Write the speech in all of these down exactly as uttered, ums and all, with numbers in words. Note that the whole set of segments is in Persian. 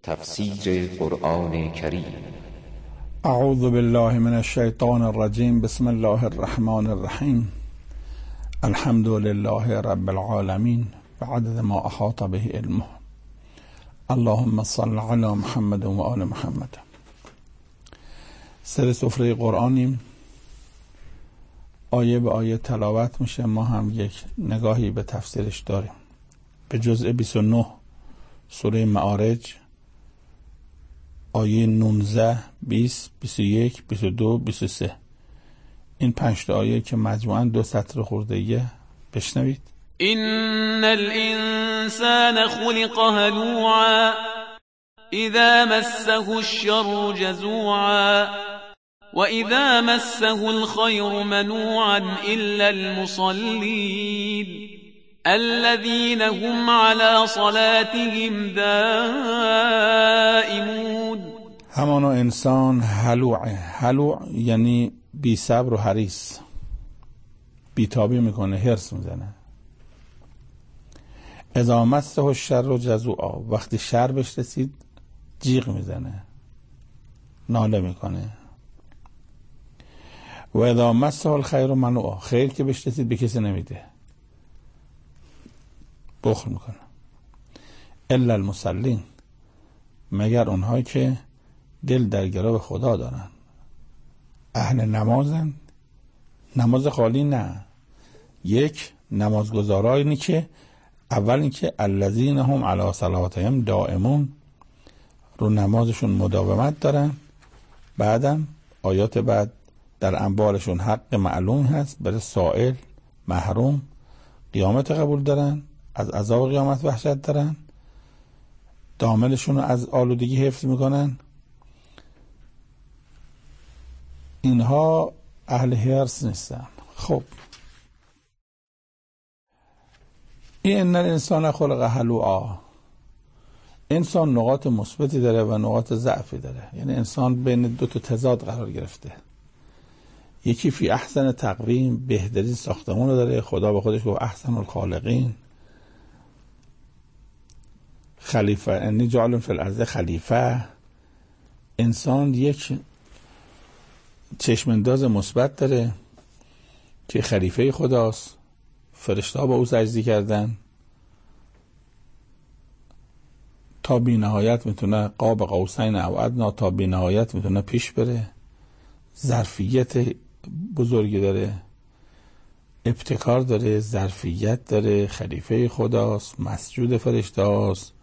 تفسیر قرآن کریم. اعوذ بالله من الشیطان الرجیم. بسم الله الرحمن الرحیم. الحمد لله رب العالمین بعدد ما احاط به علمه. اللهم صل علی محمد و آل محمد. سر سفره قرآنیم، آیه به آیه تلاوت میشه. ما هم یک نگاهی به تفسیرش داریم. به جزء بیست و نه سوره معارج، آیه نوزده، بیست، بیست و یک، بیست و دو، بیست و سه. این پنج تا آیه که مجموعاً دو سطر خورده‌ایه. بشنوید. إن الإنسان خلق هلوعا إذا مسه الشر جزوعا وإذا مسه الخير منوعا إلا المصلين الذين هم على صلاتهم دائمون. همانا انسان هلوعه. هلوع یعنی بی صبر و حریص، بی تابی میکنه، هرس میزنه. اذا مسه الشر جزوعا، وقتی شر بهش رسید جیغ میزنه، ناله میکنه. و اذا مسه الخیر منوعا، خیر که بهش رسید به کسی نمیده، بخل میکنه. الا المصلین، مگر اونهایی که دل در گرو خدا دارن، اهل نمازن. نماز خالی نه، یک نمازگزارانی که اول اینکه الذین هم علی صلاتهم دائمون، رو نمازشون مداومت دارن. بعدم آیات بعد در انبارشون حق معلوم هست برای سائل محروم، قیامت قبول دارن، از عذاب قیامت وحشت دارن، دامنشون رو از آلودگی حفظ میکنن. اینها اهل حرص نیستن. خب این ان الانسان خلق هلوعا، انسان نقاط مثبتی داره و نقاط ضعفی داره. یعنی انسان بین دو تا تضاد قرار گرفته. یکی فی احسن تقویم، بهترین ساختمون رو داره. خدا به خودش گفت احسن الخالقین، خلیفه، انی جعل فی الارض خلیفه. انسان یک چشمانداز مثبت داره که خلیفه خداست. فرشته‌ها با او سجده کردن، تا بی نهایت میتونه قاب قوسین او ادنا، تا بی نهایت میتونه پیش بره. ظرفیت بزرگی داره، ابتکار داره، ظرفیت داره، خلیفه خداست، مسجود فرشته‌هاست.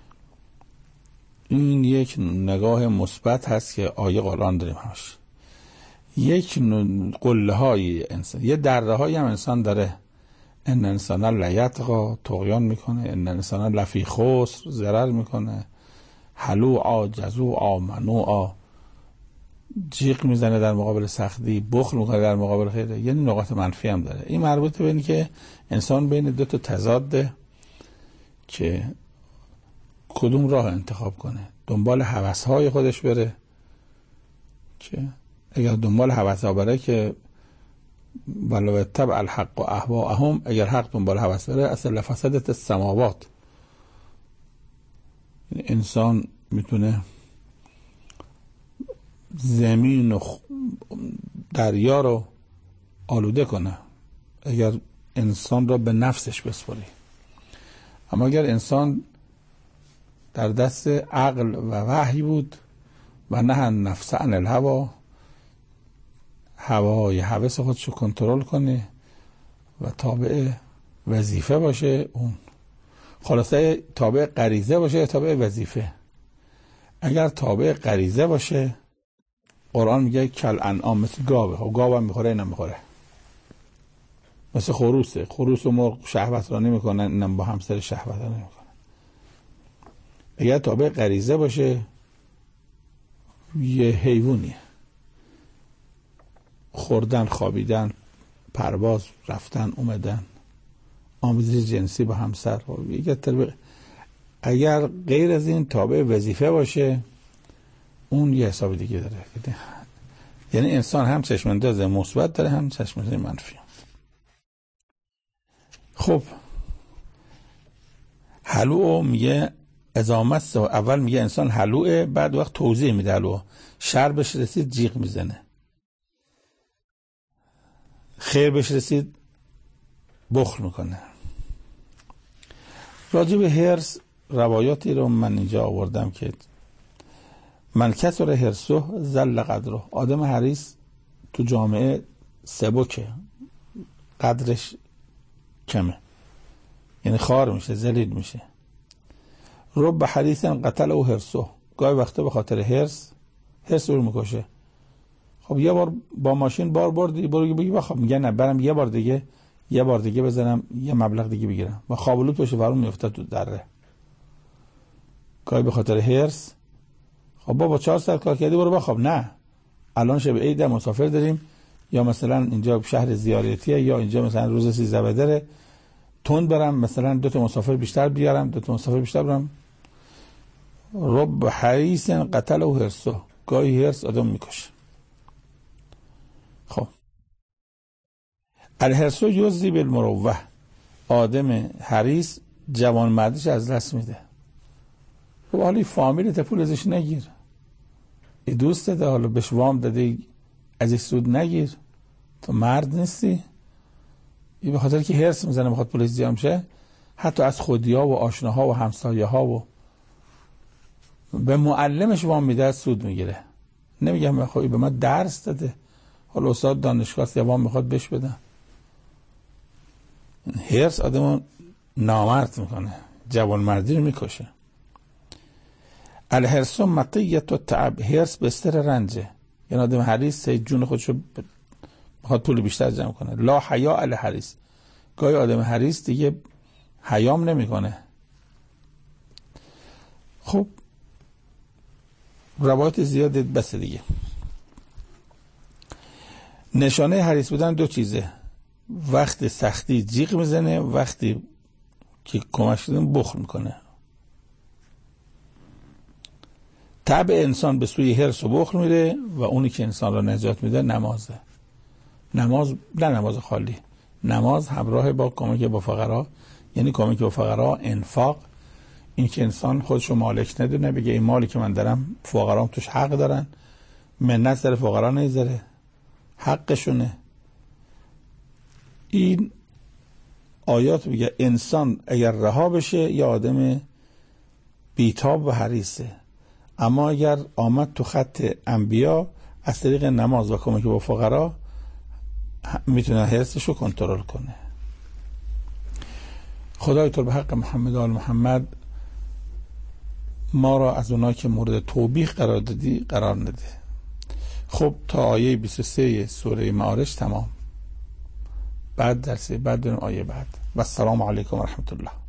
این یک نگاه مثبت هست که آیه قرآن داریم همش. یک قله های انسان، یه دره های هم انسان داره. ان انسان لیطغی، طغیان میکنه. ان انسان لفی خسر، ضرر میکنه. هلوعا جزوعا منوعا، جیغ میزنه در مقابل سختی، بخل میکنه در مقابل خیر. یعنی نقاط منفی هم داره. این مربوطه به این که انسان بین دو تا تضاده که کدوم راه انتخاب کنه. دنبال هوس‌های خودش بره، که اگر دنبال هوس‌ها بره که ولو اتبع الحق و اهواءهم، اگر حق دنبال هوس بره اصلا لفسدت السماوات. انسان میتونه زمین و دریا رو آلوده کنه اگر انسان را به نفسش بسپاری. اما اگر انسان در دست عقل و وحی بود و نه نفس عن الهوا، هوای هوس خودشو کنترل کنه و تابع وظیفه باشه، اون خلاصه تابع غریزه باشه، تابع وظیفه. اگر تابع غریزه باشه، قرآن میگه کل انعام، مثل گاوه. و گاو هم میخوره، اینم میخوره. مثل خروسه. خروس و مرغ شهوت را نمیکنن، اینم با همسر شهوت را نمیکنن. اگر تابع غریزه باشه، یه حیوانیه. خوردن، خوابیدن، پرواز، رفتن، اومدن، آمیزش جنسی با همسر. اگر غیر از این تابع وظیفه باشه، اون یه حساب دیگه داره. یعنی انسان هم چشمانداز مثبت داره، هم چشمانداز منفی. خب هلو میگه اذا مسه، اول میگه انسان حلوه، بعد وقت توضیح میده حلوه. شر بهش رسید جیغ میزنه، خیر بهش رسید بخل میکنه. راجع به حرص روایاتی رو من اینجا آوردم که من کثر حرصه ذل قدره. آدم حریص تو جامعه سبکه، قدرش کمه، یعنی خوار میشه، ذلیل میشه. رب حریص قتل او حرصه، گاهی وقتا به خاطر حرص حرص رو میکشه. خب یه بار با ماشین بار بردی، برو بگی بخواب، میگه نه برم یه بار دیگه یه بار دیگه بزنم یه مبلغ دیگه بگیرم و خوابالو توش فرون میفته تو دره. گاهی به خاطر حرص، خب بابا چهار ساعت کار کردی برو بخواب، نه الان شب عید مسافر داریم، یا مثلا اینجا شهر زیارتیه، یا اینجا مثلا روز سیزده بدره، تند برم مثلا دو تا مسافر بیشتر بیارم، دو تا مسافر بیشتر برم. رب حریص قتل او حرصه، گاهی حرص آدم میکشه. خب الحرص یزدی بالمروه، آدم حریص جوان مردش از دست میده. خب حالا فامیلت پول ازش نگیر، ای دوست داده حالا بهش وام داده ازش سود نگیر، تو مرد نیستی. این به خاطر که حرص میزنه بخواد پولش زیاد شه، حتی از خودیا و آشناها و همسایه ها و به معلمش وام میده سود میگیره. نمیگم خب به من درس داده، حالا استاد دانشگاه یا وام میخواد بهش بدن. حرص آدمو نامرد میکنه، جوان مردی رو میکشه. الحرص مطیت و تعب، حرص بستر رنجه، یعنی آدم حریص جون خودشو بخواد پول بیشتر جمع کنه. لا حیا الحریص، گاهی آدم حریص دیگه حیام نمیکنه. خب روایت زیاد بس دیگه. نشانه حریص بودن دو چیزه، وقت سختی جیغ میزنه، وقتی که کمک شدن بخل میکنه. طبع انسان به سوی حرص و بخل میره و اونی که انسان را نجات میده نمازه. نماز نه نماز خالی، نماز همراه با کمک با فقرا، یعنی کمک با فقرا، انفاق، این که انسان خودشو مالک ندونه، بگه این مالی که من دارم فقرام توش حق دارن، منت در فقرا نمیذاره، حقشونه. این آیات میگه انسان اگر رها بشه یا آدم بیتاب و حریصه، اما اگر آمد تو خط انبیا از طریق نماز و کمک با فقرا میتونه حرصشو کنترل کنه. خدای تو به حق محمد آل محمد ما را از اونایی که مورد توبیخ قرار دادی قرار نده. خب تا آیه بیست و سه سوره معارج تمام. بعد درس بعد بریم آیه بعد. و السلام علیکم و رحمت الله.